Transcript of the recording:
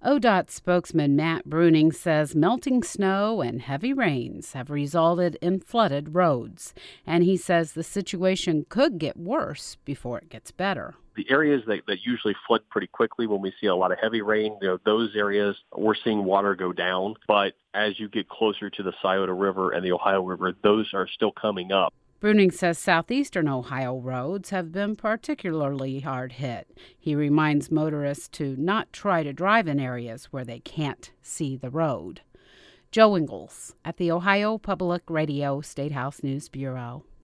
ODOT spokesman Matt Bruning says melting snow and heavy rains have resulted in flooded roads, and he says the situation could get worse before it gets better. The areas that usually flood pretty quickly when we see a lot of heavy rain, those areas we're seeing water go down. But as you get closer to the Scioto River and the Ohio River, those are still coming up. Bruning says southeastern Ohio roads have been particularly hard hit. He reminds motorists to not try to drive in areas where they can't see the road. Joe Ingles at the Ohio Public Radio State House News Bureau.